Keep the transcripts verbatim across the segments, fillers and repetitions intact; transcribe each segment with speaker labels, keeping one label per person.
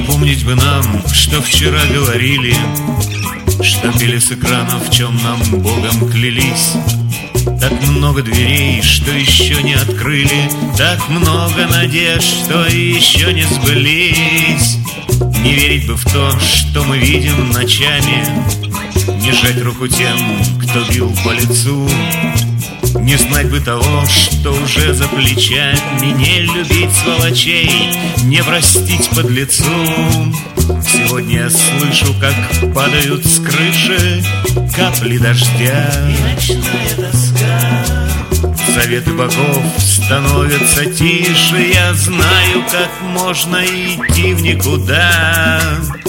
Speaker 1: Напомнить бы нам, что вчера говорили, что пели с экранов, в чем нам Богом клялись. Так много дверей, что еще не открыли, так много надежд, что еще не сбылись. Не верить бы в то, что мы видим ночами, не жать руку тем, кто бил по лицу. Не знать бы того, что уже за плечами, не любить сволочей, не простить подлецу. Сегодня я слышу, как падают с крыши капли дождя, и ночная тоска. Заветы богов становятся тише, я знаю, как можно идти в никуда.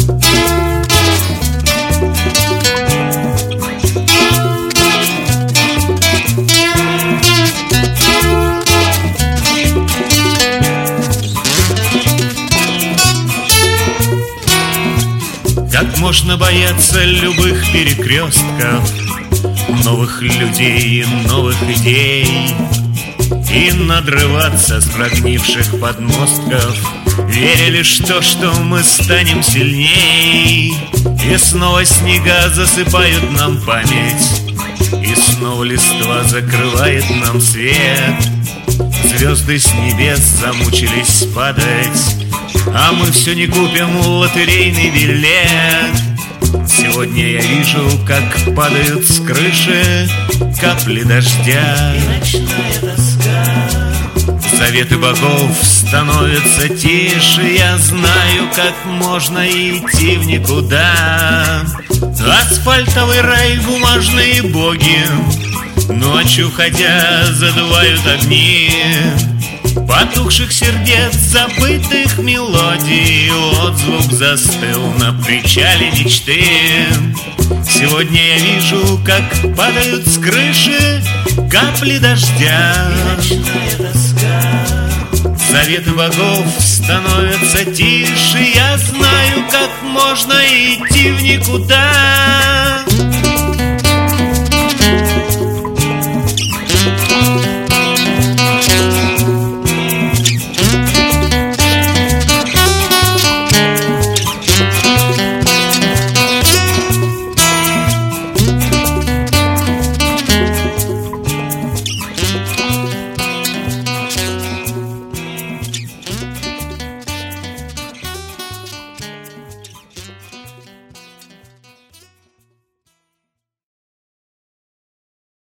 Speaker 1: Как можно бояться любых перекрестков, новых людей и новых идей, и надрываться с прогнивших подмостков, веря лишь в то, что мы станем сильней. И снова снега засыпают нам память, и снова листва закрывает нам свет. Звезды с небес замучились падать, а мы все не купим лотерейный билет. Сегодня я вижу, как падают с крыши капли дождя, и ночная тоска. Заветы богов становятся тише, я знаю, как можно идти в никуда. Асфальтовый рай, бумажные боги, ночью ходя задувают огни потухших сердец, забытых мелодий. Отзвук застыл на причале мечты. Сегодня я вижу, как падают с крыши капли дождя, и ночная тоска. Заветы богов становятся тише, я знаю, как можно идти в никуда.